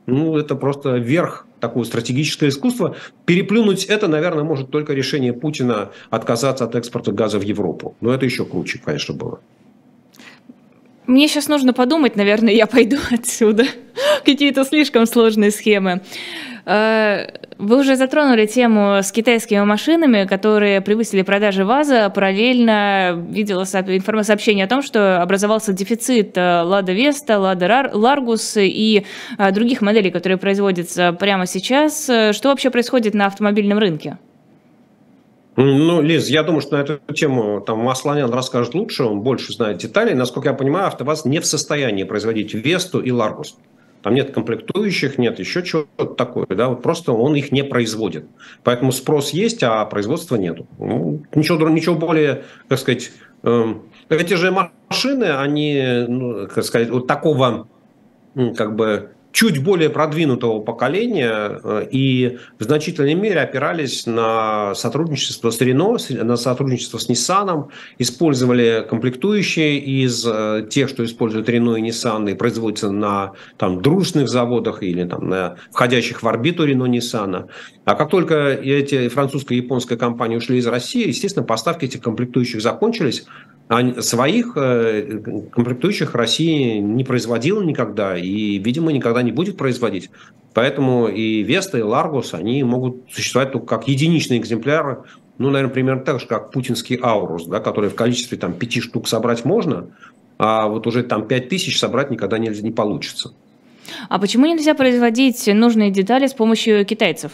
ну, это просто верх такое стратегическое искусство. Переплюнуть это, наверное, может только решение Путина отказаться от экспорта газа в Европу. Но это еще круче, конечно, было. Мне сейчас нужно подумать, наверное, я пойду отсюда. Какие-то слишком сложные схемы. Вы уже затронули тему с китайскими машинами, которые превысили продажи ВАЗа. Параллельно видела сообщение о том, что образовался дефицит Лада Веста, Лада Ларгус и других моделей, которые производятся прямо сейчас. Что вообще происходит на автомобильном рынке? Ну, Лиз, я думаю, что на эту тему там Масланян расскажет лучше, он больше знает деталей. Насколько я понимаю, АвтоВАЗ не в состоянии производить Весту и Ларгус. Там нет комплектующих, нет еще чего-то такое, да, вот просто он их не производит. Поэтому спрос есть, а производства нет. Ну, ничего более, так сказать, эти же машины, они, ну, как сказать, вот такого, как бы, чуть более продвинутого поколения и в значительной мере опирались на сотрудничество с Рено, на сотрудничество с Ниссаном, использовали комплектующие из тех, что используют Рено и Ниссан, и производятся на там, дружественных заводах или там, на входящих в орбиту Рено Ниссана. А как только эти французская и японская компании ушли из России, естественно, поставки этих комплектующих закончились. А своих комплектующих Россия не производила никогда и, видимо, никогда не будет производить. Поэтому и Веста, и Ларгус, они могут существовать только как единичные экземпляры, ну, наверное, примерно так же, как путинский Аурус, да, который в количестве там, 5 штук собрать можно, а вот уже там 5000 собрать никогда не получится. А почему нельзя производить нужные детали с помощью китайцев?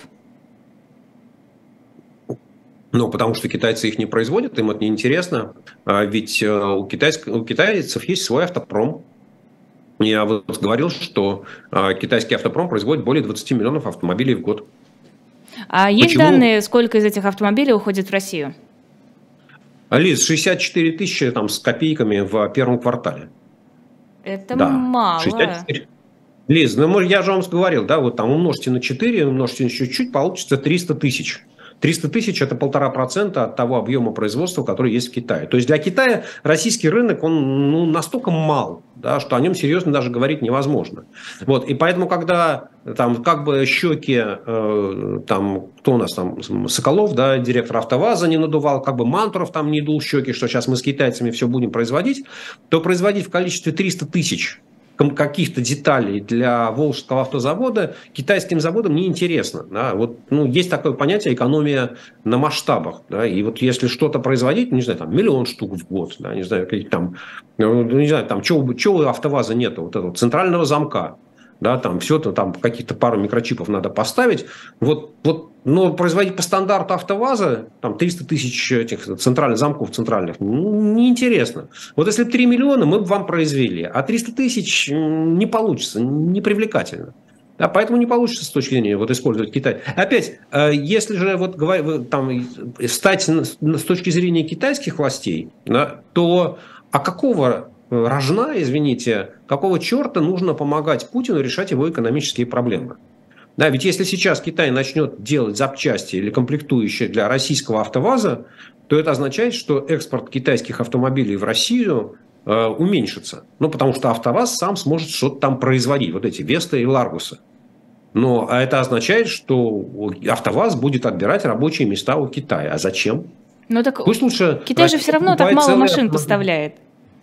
Ну, потому что китайцы их не производят, им это неинтересно. Ведь у китайцев есть свой автопром. Я вот говорил, что китайский автопром производит более 20 миллионов автомобилей в год. А есть данные, сколько из этих автомобилей уходит в Россию? Лиз, 64 тысячи там, с копейками в первом квартале. Это мало. 64. Лиз, ну, я же вам говорил, да, вот там умножьте на 4, умножьте на чуть-чуть, получится 300 тысяч. 300 тысяч – это 1,5% от того объема производства, который есть в Китае. То есть для Китая российский рынок, он настолько мал, да, что о нем серьезно даже говорить невозможно. Вот. И поэтому, когда там как бы щеки, там, кто у нас там, Соколов, да, директор АвтоВАЗа не надувал, как бы Мантуров там не дул щеки, что сейчас мы с китайцами все будем производить, то производить в количестве 300 тысяч каких-то деталей для Волжского автозавода китайским заводам неинтересно. Да? Вот, ну, есть такое понятие экономия на масштабах. Да? И вот если что-то производить, не знаю, там, 1 000 000 штук в год, да? Не знаю, там, не знаю, там, чего у АвтоВАЗа нет, вот этого центрального замка, да, там все-то, там каких-то пару микрочипов надо поставить. Но производить по стандарту АвтоВАЗа, там 300 тысяч этих центральных замков центральных, неинтересно. Вот если бы 3 миллиона, мы бы вам произвели, а 300 тысяч не получится, не привлекательно. Да, поэтому не получится с точки зрения вот, использовать Китай. Опять, если же вот, там, стать с точки зрения китайских властей, да, то какого рожна, извините, какого черта нужно помогать Путину решать его экономические проблемы? Да, ведь если сейчас Китай начнет делать запчасти или комплектующие для российского АвтоВАЗа, то это означает, что экспорт китайских автомобилей в Россию уменьшится. Ну, потому что АвтоВАЗ сам сможет что-то там производить, вот эти Весты и Ларгусы. Но это означает, что АвтоВАЗ будет отбирать рабочие места у Китая. А зачем? Ну так пусть лучше Китай же все равно так мало машин поставляет.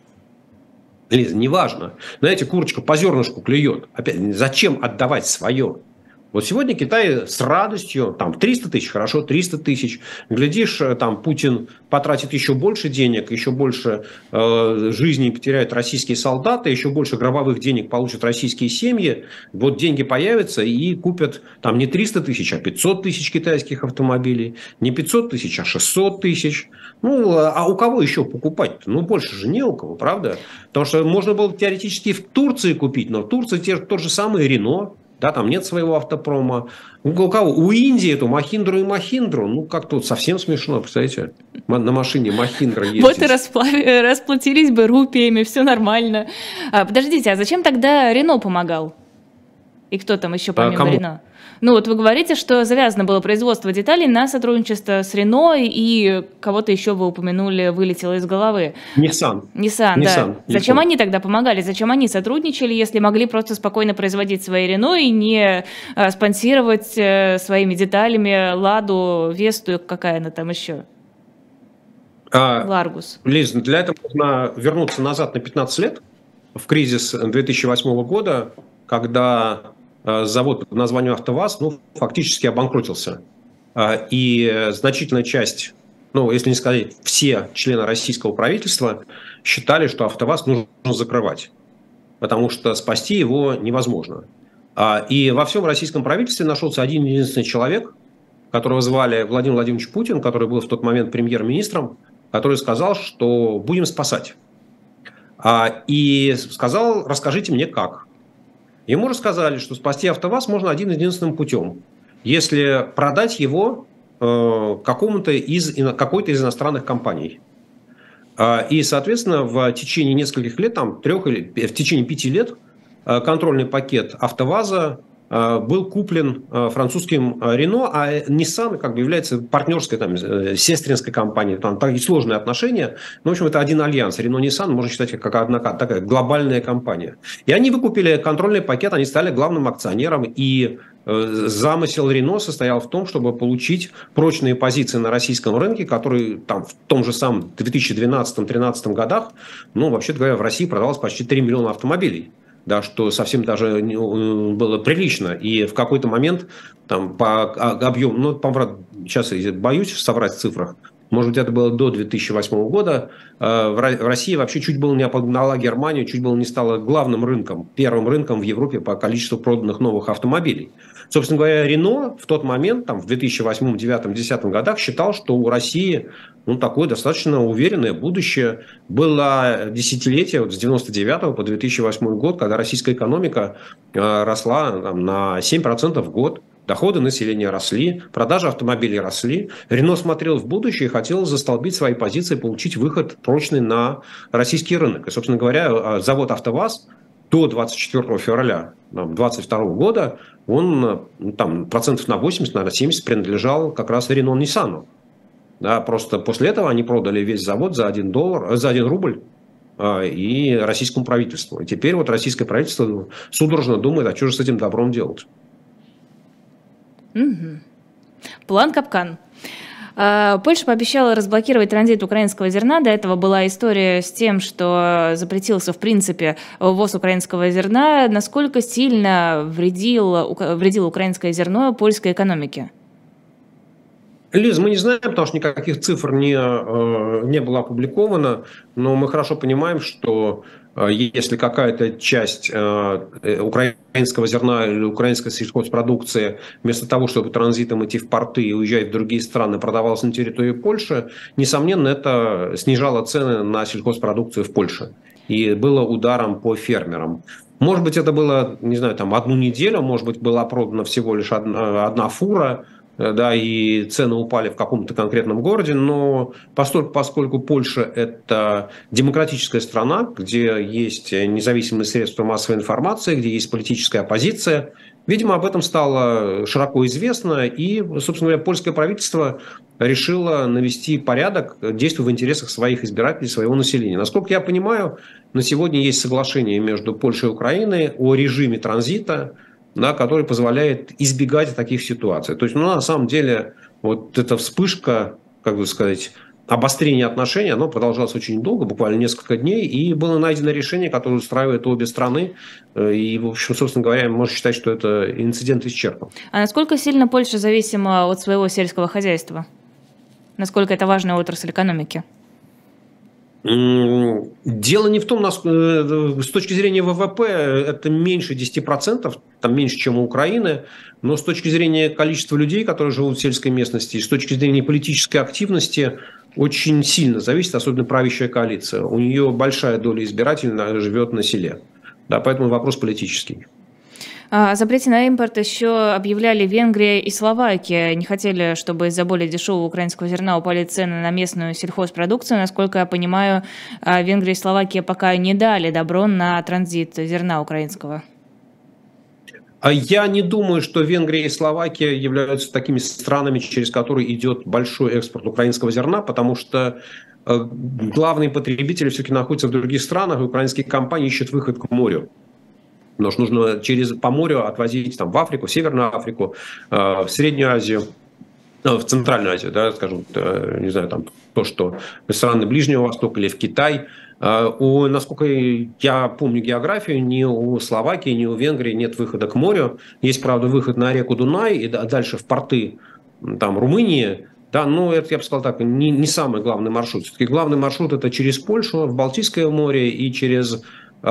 Лиза, неважно. Знаете, курочка по зернышку клюет. Опять, зачем отдавать свое? Вот сегодня Китай с радостью, там 300 тысяч, хорошо, 300 тысяч. Глядишь, там Путин потратит еще больше денег, еще больше жизней потеряют российские солдаты, еще больше гробовых денег получат российские семьи. Вот деньги появятся и купят там не 300 тысяч, а 500 тысяч китайских автомобилей. Не 500 тысяч, а 600 тысяч. Ну, а у кого еще покупать-то? Ну, больше же не у кого, правда? Потому что можно было теоретически в Турции купить, но в Турции тот же самый Рено. Да, там нет своего автопрома. У кого? У Индии эту Махиндру и Махиндру. Ну, как-то вот совсем смешно, представляете? На машине Махиндра ездить. Вот и расплатились бы рупиями, все нормально. Подождите, а зачем тогда Рено помогал? И кто там еще помимо Кому? Рено? Ну вот вы говорите, что завязано было производство деталей на сотрудничество с Рено, и кого-то еще вы упомянули, вылетело из головы. Nissan. Nissan, да. Nissan, Зачем Япония. они тогда помогали? Зачем они сотрудничали, если могли просто спокойно производить свои Рено и не спонсировать своими деталями Ладу, Весту, какая она там еще? Ларгус. Лиз, для этого нужно вернуться назад на 15 лет, в кризис 2008 года, когда завод под названием «АвтоВАЗ» фактически обанкротился. И значительная часть, если не сказать все члены российского правительства, считали, что «АвтоВАЗ» нужно закрывать, потому что спасти его невозможно. И во всем российском правительстве нашелся один единственный человек, которого звали Владимир Владимирович Путин, который был в тот момент премьер-министром, который сказал, что будем спасать. И сказал, расскажите мне как. Ему рассказали, что спасти «АвтоВАЗ» можно один-единственным путем. Если продать его какой-то из иностранных компаний. И, соответственно, в течение нескольких лет, в течение 5 лет, контрольный пакет «АвтоВАЗа» был куплен французским Рено, а Nissan является партнерской, сестринской компанией. Там такие сложные отношения. Но, в общем, это один альянс. Рено-Nissan можно считать как одна такая глобальная компания. И они выкупили контрольный пакет, они стали главным акционером. И замысел Рено состоял в том, чтобы получить прочные позиции на российском рынке, который в том же самом 2012-2013 годах, вообще-то говоря, в России продавалось почти 3 миллиона автомобилей. Да, что совсем даже было прилично. И в какой-то момент по объему, сейчас я боюсь соврать в цифрах, может быть, это было до 2008 года, в России вообще чуть было не обогнала Германию, чуть было не стала главным рынком, первым рынком в Европе по количеству проданных новых автомобилей. Собственно говоря, Рено в тот момент, в 2008, 2009, 2010 годах считал, что у России такое достаточно уверенное будущее. Было десятилетие с 1999 по 2008 год, когда российская экономика росла на 7% в год. Доходы населения росли, продажи автомобилей росли. Рено смотрел в будущее и хотел застолбить свои позиции, получить выход прочный на российский рынок. И, собственно говоря, завод «АвтоВАЗ» до 24 февраля 2022 года, он процентов на 80, наверное, 70 принадлежал как раз Рено-Ниссану. Да, просто после этого они продали весь завод за $1 рубль и российскому правительству. И теперь российское правительство судорожно думает, а что же с этим добром делать. Угу. План «Капкан». Польша пообещала разблокировать транзит украинского зерна. До этого была история с тем, что запретился, в принципе, ввоз украинского зерна. Насколько сильно вредило украинское зерно польской экономике? Лиз, мы не знаем, потому что никаких цифр не было опубликовано, но мы хорошо понимаем, что если какая-то часть украинского зерна или украинской сельхозпродукции вместо того, чтобы транзитом идти в порты и уезжать в другие страны, продавалась на территории Польши, несомненно, это снижало цены на сельхозпродукцию в Польше и было ударом по фермерам. Может быть, это было, не знаю, одну неделю, может быть, была продана всего лишь одна фура, да, и цены упали в каком-то конкретном городе, но поскольку Польша – это демократическая страна, где есть независимые средства массовой информации, где есть политическая оппозиция, видимо, об этом стало широко известно, и, собственно говоря, польское правительство решило навести порядок, действуя в интересах своих избирателей, своего населения. Насколько я понимаю, на сегодня есть соглашение между Польшей и Украиной о режиме транзита, да, который позволяет избегать таких ситуаций. То есть, на самом деле, эта вспышка, обострение отношений, оно продолжалось очень долго, буквально несколько дней, и было найдено решение, которое устраивает обе страны. И, в общем, собственно говоря, можно считать, что это инцидент исчерпан. А насколько сильно Польша зависима от своего сельского хозяйства? Насколько это важная отрасль экономики? Дело не в том, с точки зрения ВВП это меньше 10%, там меньше, чем у Украины, но с точки зрения количества людей, которые живут в сельской местности, и с точки зрения политической активности очень сильно зависит, особенно правящая коалиция. У нее большая доля избирателей живет на селе, да, поэтому вопрос политический. О запрете на импорт еще объявляли Венгрия и Словакия. Не хотели, чтобы из-за более дешевого украинского зерна упали цены на местную сельхозпродукцию. Насколько я понимаю, Венгрия и Словакия пока не дали добро на транзит зерна украинского. А я не думаю, что Венгрия и Словакия являются такими странами, через которые идет большой экспорт украинского зерна, потому что главные потребители все-таки находятся в других странах, и украинские компании ищут выход к морю. Потому что нужно по морю отвозить там, в Африку, в Северную Африку, в Среднюю Азию, в Центральную Азию, да, скажем, не знаю, там то, что страны Ближнего Востока или в Китай. Насколько я помню географию, ни у Словакии, ни у Венгрии нет выхода к морю. Есть, правда, выход на реку Дунай и дальше в порты там, Румынии. Да, но это, я бы сказал так, не самый главный маршрут. Все-таки главный маршрут это через Польшу, в Балтийское море и через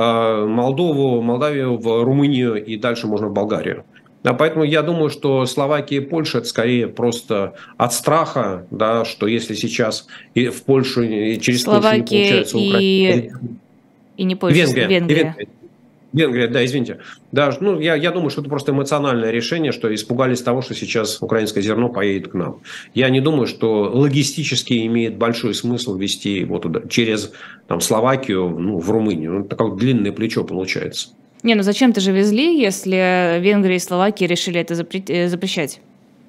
Молдавию, в Румынию и дальше можно в Болгарию. Да, поэтому я думаю, что Словакия и Польша это скорее просто от страха, да, что если сейчас и в Польшу и через Словакия Польшу не получается Украина. И не Польша, Венгрия. Венгрия, да, извините. Да, ну, я думаю, что это просто эмоциональное решение, что испугались того, что сейчас украинское зерно поедет к нам. Я не думаю, что логистически имеет большой смысл везти его туда, через там, Словакию в Румынию. Ну, такое длинное плечо получается. Не, ну зачем-то же везли, если Венгрия и Словакия решили это запрещать?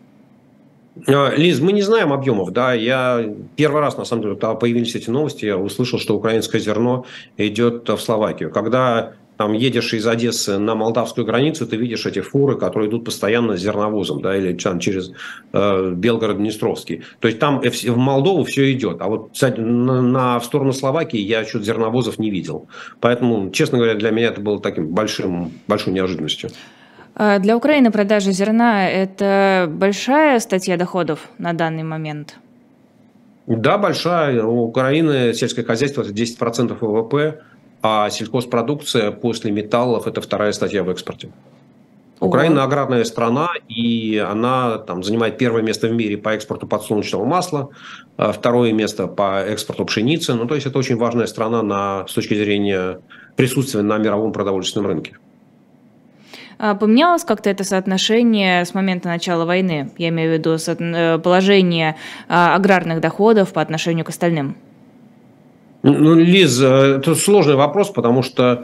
Лиз, мы не знаем объемов, да, я первый раз, на самом деле, когда появились эти новости, я услышал, что украинское зерно идет в Словакию. Когда там едешь из Одессы на молдавскую границу, ты видишь эти фуры, которые идут постоянно с зерновозом, да, или через Белгород-Днестровский. То есть там в Молдову все идет, а вот, кстати, в сторону Словакии я что-то зерновозов не видел. Поэтому, честно говоря, для меня это было таким большой неожиданностью. Для Украины продажа зерна – это большая статья доходов на данный момент? Да, большая. У Украины сельское хозяйство – это 10% ВВП, а сельхозпродукция после металлов – это вторая статья в экспорте. Украина аграрная страна, и она там, занимает первое место в мире по экспорту подсолнечного масла, второе место по экспорту пшеницы. Ну, то есть это очень важная страна с точки зрения присутствия на мировом продовольственном рынке. Поменялось как-то это соотношение с момента начала войны? Я имею в виду положение аграрных доходов по отношению к остальным. Ну, Лиз, это сложный вопрос, потому что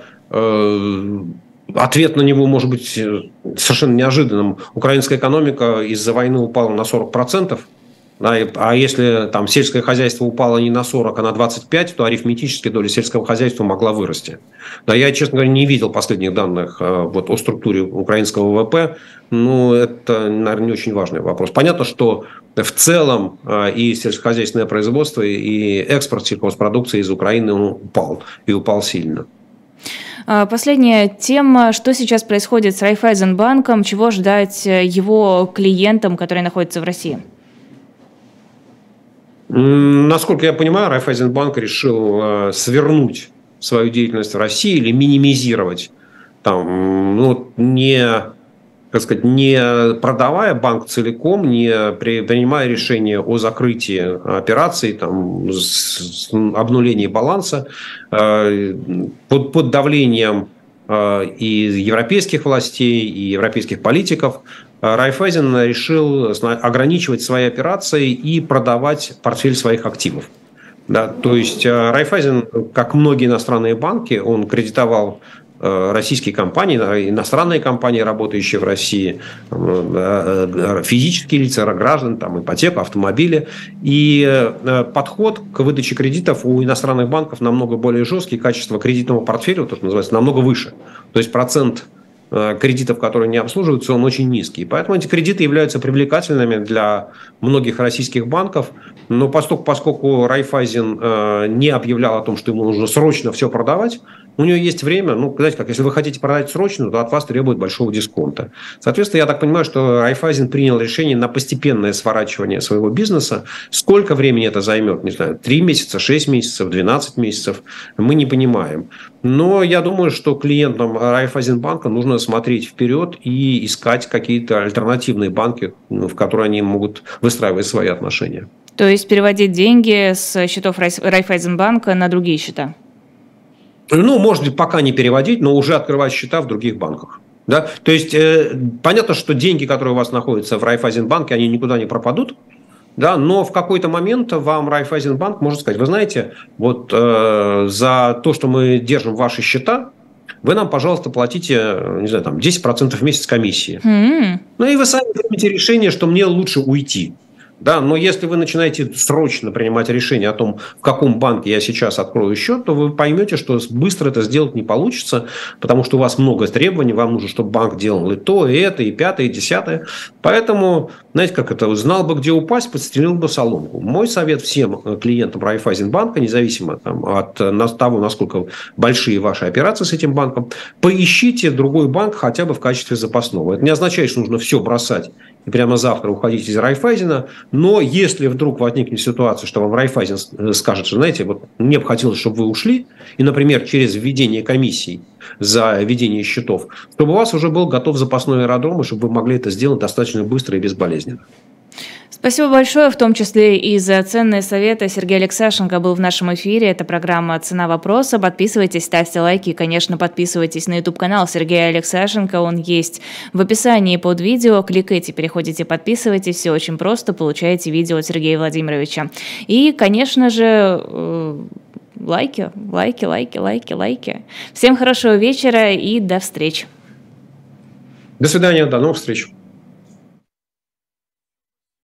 ответ на него может быть совершенно неожиданным. Украинская экономика из-за войны упала на 40%. Да, а если там сельское хозяйство упало не на 40, а на 25, то арифметически доля сельского хозяйства могла вырасти. Да, я, честно говоря, не видел последних данных вот, о структуре украинского ВВП, но это, наверное, не очень важный вопрос. Понятно, что в целом и сельскохозяйственное производство, и экспорт сельхозпродукции из Украины упал, и упал сильно. Последняя тема. Что сейчас происходит с Райффайзенбанком? Чего ждать его клиентам, которые находятся в России? Насколько я понимаю, Райффайзенбанк решил свернуть свою деятельность в России или минимизировать, там, не продавая банк целиком, не принимая решение о закрытии операций, там, обнулении баланса, под давлением и европейских властей, и европейских политиков, Райффайзен решил ограничивать свои операции и продавать портфель своих активов. Да, то есть Райффайзен, как многие иностранные банки, он кредитовал российские компании, иностранные компании, работающие в России, физические лица, граждан, там, ипотеку, автомобили. И подход к выдаче кредитов у иностранных банков намного более жесткий, качество кредитного портфеля, то, что называется, намного выше. То есть процент кредитов, которые не обслуживаются, он очень низкий. Поэтому эти кредиты являются привлекательными для многих российских банков. Но поскольку Райффайзен не объявлял о том, что ему нужно срочно все продавать, у него есть время, знаете, как если вы хотите продать срочно, то от вас требуют большого дисконта. Соответственно, я так понимаю, что Райффайзен принял решение на постепенное сворачивание своего бизнеса. Сколько времени это займет, не знаю, 3 месяца, 6 месяцев, 12 месяцев, мы не понимаем. Но я думаю, что клиентам Райффайзенбанка нужно смотреть вперед и искать какие-то альтернативные банки, в которые они могут выстраивать свои отношения. То есть переводить деньги с счетов Райффайзенбанка на другие счета? Может быть, пока не переводить, но уже открывать счета в других банках. Да? То есть, понятно, что деньги, которые у вас находятся в Райффайзенбанке, они никуда не пропадут. Да, но в какой-то момент вам Райффайзенбанк может сказать: вы знаете, вот за то, что мы держим ваши счета, вы нам, пожалуйста, платите, не знаю, там 10% в месяц комиссии. Ну и вы сами примете решение, что мне лучше уйти. Да, но если вы начинаете срочно принимать решение о том, в каком банке я сейчас открою счет, то вы поймете, что быстро это сделать не получится, потому что у вас много требований, вам нужно, чтобы банк делал и то, и это, и пятое, и десятое. Поэтому, знаете, как это, знал бы, где упасть, подстрелил бы соломку. Мой совет всем клиентам Райффайзенбанка, независимо от того, насколько большие ваши операции с этим банком, поищите другой банк хотя бы в качестве запасного. Это не означает, что нужно все бросать и прямо завтра уходить из Райффайзена. Но если вдруг возникнет ситуация, что вам Райффайзен скажет, что, знаете, вот мне бы хотелось, чтобы вы ушли, и, например, через введение комиссий за ведение счетов, чтобы у вас уже был готов запасной аэродром, и чтобы вы могли это сделать достаточно быстро и безболезненно. Спасибо большое, в том числе и за ценные советы. Сергей Алексашенко был в нашем эфире. Это программа «Цена вопроса». Подписывайтесь, ставьте лайки и, конечно, подписывайтесь на YouTube-канал Сергея Алексашенко. Он есть в описании под видео. Кликайте, переходите, подписывайтесь. Все очень просто. Получаете видео от Сергея Владимировича. И, конечно же, лайки. Всем хорошего вечера и до встречи. До свидания, до новых встреч.